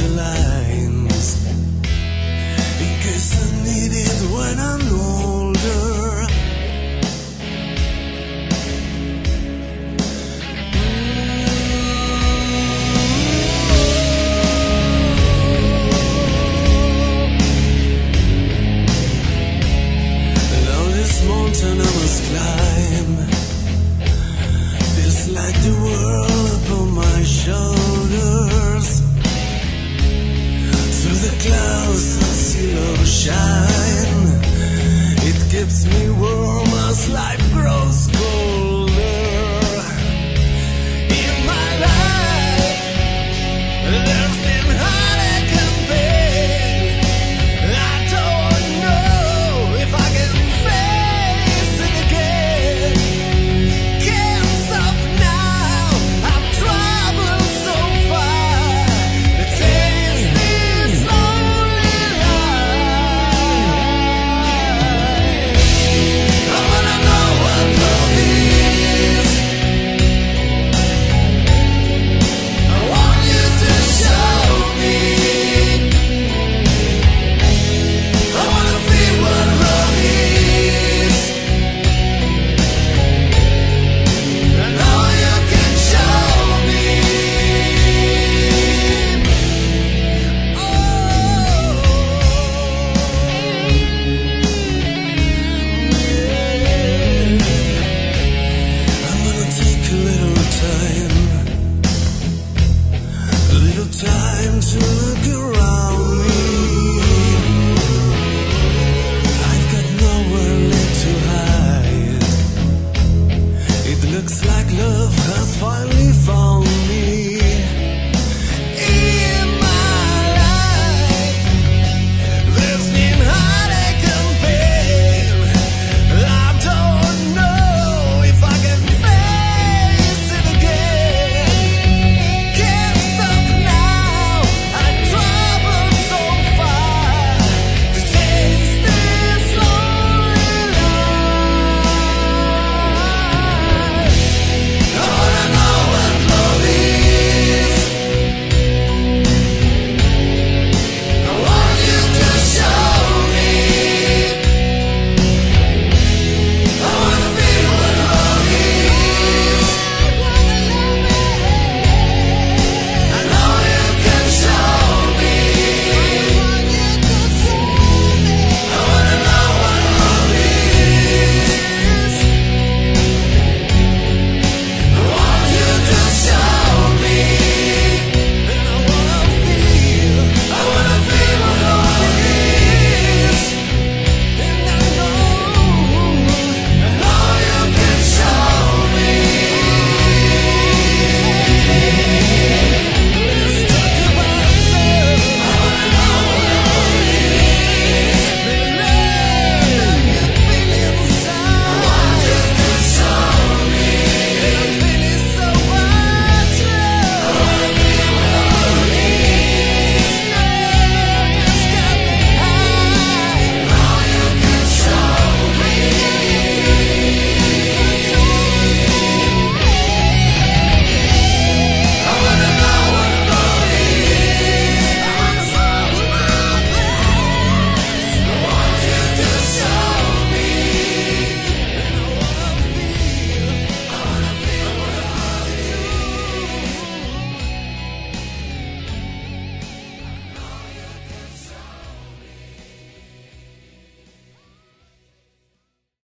the lines in case I need it when I'm older. Now this mountain I must climb feels like the world upon my shoulders. Through the clouds I see love shine. It keeps me warm as life grows colder. In my life there's been heartache and pain. I don't know if I can face it again. Can't stop now, I've traveled so far to taste this lonely life. I wanna know what love is. I want you to show me. I wanna feel what love is. I know you can show me. I'm gonna take a little time to look around.